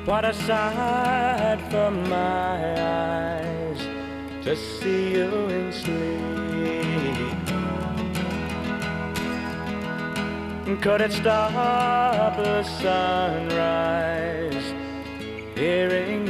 What a sight for my eyes to see you in sleep. Could it stop the sunrise? Hearing